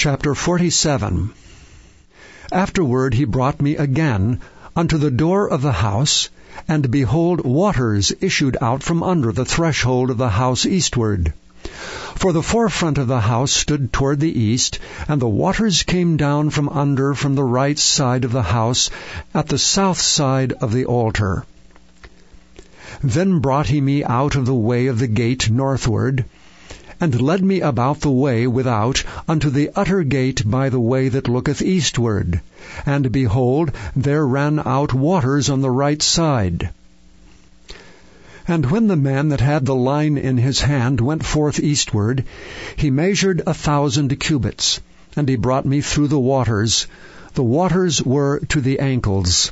Chapter 47. Afterward he brought me again unto the door of the house, and behold, waters issued out from under the threshold of the house eastward. For the forefront of the house stood toward the east, and the waters came down from under from the right side of the house, at the south side of the altar. Then brought he me out of the way of the gate northward, and led me about the way without unto the utter gate by the way that looketh eastward. And behold, there ran out waters on the right side. And when the man that had the line in his hand went forth eastward, he measured 1,000 cubits, and he brought me through the waters. The waters were to the ankles.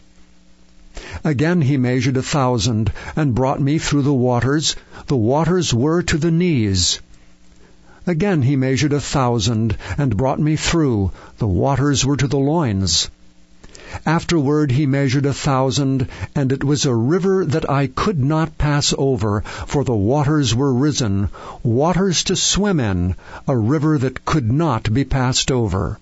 Again he measured 1,000, and brought me through the waters. The waters were to the knees. Again he measured 1,000, and brought me through. The waters were to the loins. Afterward he measured 1,000, and it was a river that I could not pass over, for the waters were risen, waters to swim in, a river that could not be passed over.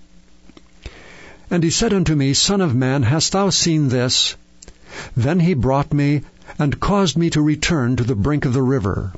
And he said unto me, Son of man, hast thou seen this? Then he brought me, and caused me to return to the brink of the river.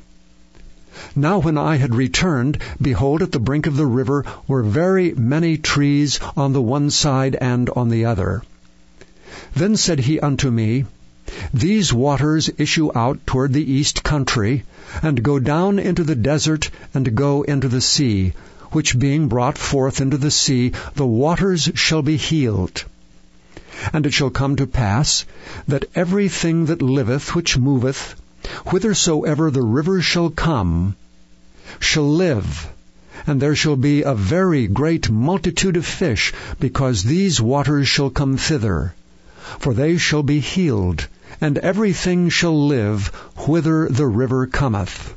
Now when I had returned, behold, at the brink of the river were very many trees on the one side and on the other. Then said he unto me, These waters issue out toward the east country, and go down into the desert, and go into the sea, which being brought forth into the sea, the waters shall be healed. And it shall come to pass, that everything that liveth which moveth, whithersoever the river shall come, shall live. And there shall be a very great multitude of fish, because these waters shall come thither. For they shall be healed, and everything shall live, whither the river cometh.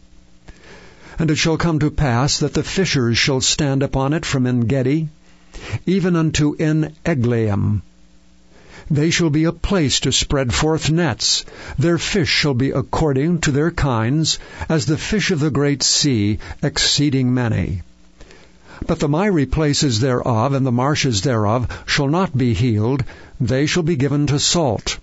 And it shall come to pass, that the fishers shall stand upon it from En-gedi, even unto En-eglaim. They shall be a place to spread forth nets. Their fish shall be according to their kinds, as the fish of the great sea, exceeding many. But the miry places thereof and the marshes thereof shall not be healed, they shall be given to salt.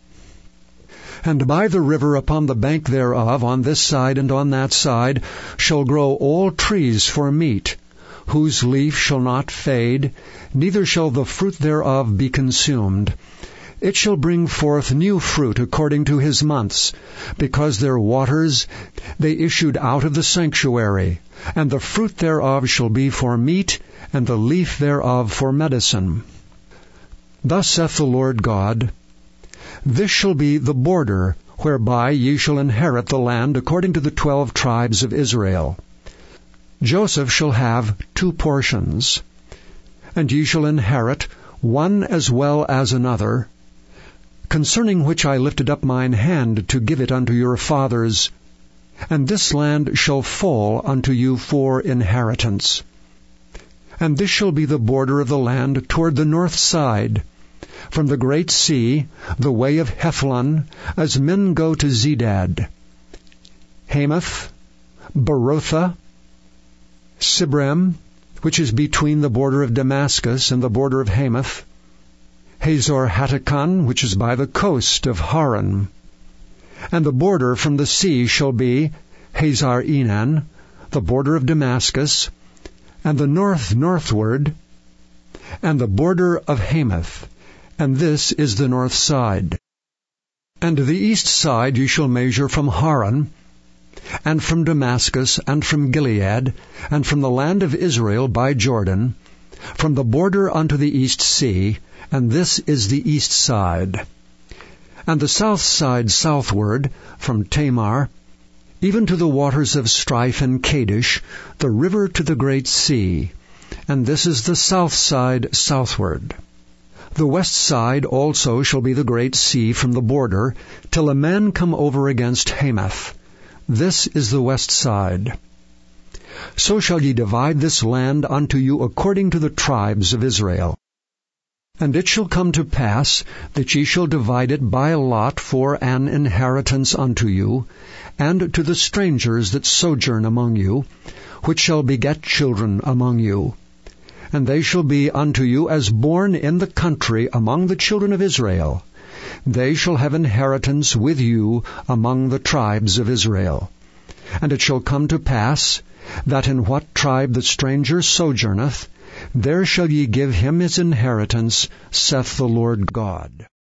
And by the river upon the bank thereof, on this side and on that side, shall grow all trees for meat, whose leaf shall not fade, neither shall the fruit thereof be consumed. It shall bring forth new fruit according to his months, because their waters they issued out of the sanctuary, and the fruit thereof shall be for meat, and the leaf thereof for medicine. Thus saith the Lord God, This shall be the border whereby ye shall inherit the land according to the 12 tribes of Israel. Joseph shall have 2 portions, and ye shall inherit one as well as another, concerning which I lifted up mine hand to give it unto your fathers, and this land shall fall unto you for inheritance. And this shall be the border of the land toward the north side, from the great sea, the way of Hethlon, as men go to Zedad, Hamath, Berotha, Sibrem, which is between the border of Damascus and the border of Hamath, Hazor Hatticon, which is by the coast of Haran. And the border from the sea shall be Hazar Enan, the border of Damascus, and the northward, and the border of Hamath, and this is the north side. And the east side you shall measure from Haran, and from Damascus, and from Gilead, and from the land of Israel by Jordan, from the border unto the east sea, and this is the east side. And the south side southward, from Tamar, even to the waters of Strife and Kadesh, the river to the great sea, and this is the south side southward. The west side also shall be the great sea from the border, till a man come over against Hamath. This is the west side. So shall ye divide this land unto you according to the tribes of Israel. And it shall come to pass that ye shall divide it by lot for an inheritance unto you, and to the strangers that sojourn among you, which shall beget children among you. and they shall be unto you as born in the country among the children of Israel. They shall have inheritance with you among the tribes of Israel. And it shall come to pass, that in what tribe the stranger sojourneth, there shall ye give him his inheritance, saith the Lord God.